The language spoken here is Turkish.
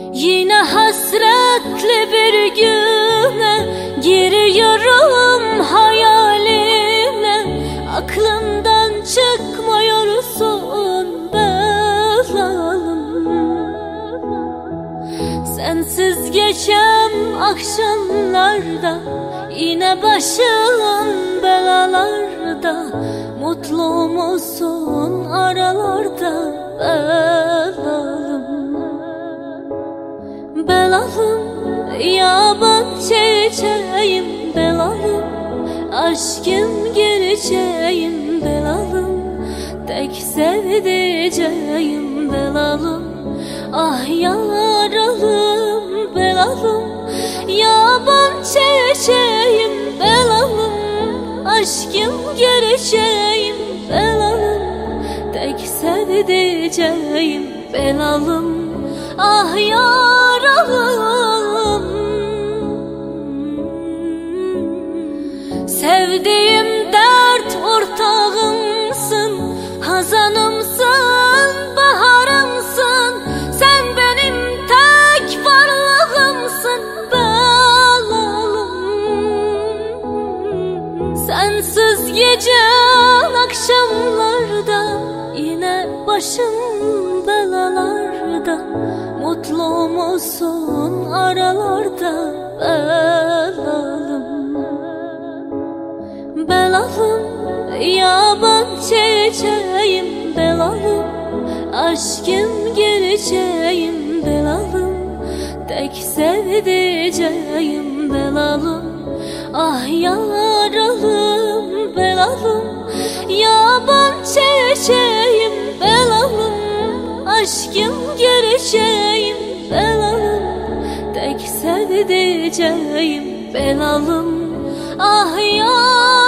Yine hasretli bir güne giriyorum hayaline. Aklımdan çıkmıyorsun belalım. Sensiz geçen akşamlarda, yine başım belalarda. Mutlu musun aralarda belalım? Belalım, yaban çiçeğim belalım. Aşkım gireceğim belalım. Tek sevdiceğim belalım. Ah yaralım belalım. Yaban çiçeğim belalım. Aşkım gireceğim belalım. Tek sevdiceğim belalım. Ah yaralım. Sevdiğim dert ortağımsın, hazanımsın, baharımsın. Sen benim tek varlığımsın belalım. Sensiz gecen akşamlarda, yine başım belalarda. Mutlu musun aralarda belalım? Belalım, yaban çiçeğim belalım. Aşkım gireceğim belalım. Tek sevdiceğim belalım. Ah yaralım belalım. Yaban çiçeğim belalım. Aşkım gireceğim belalım. Tek sevdiceğim belalım. Ah ya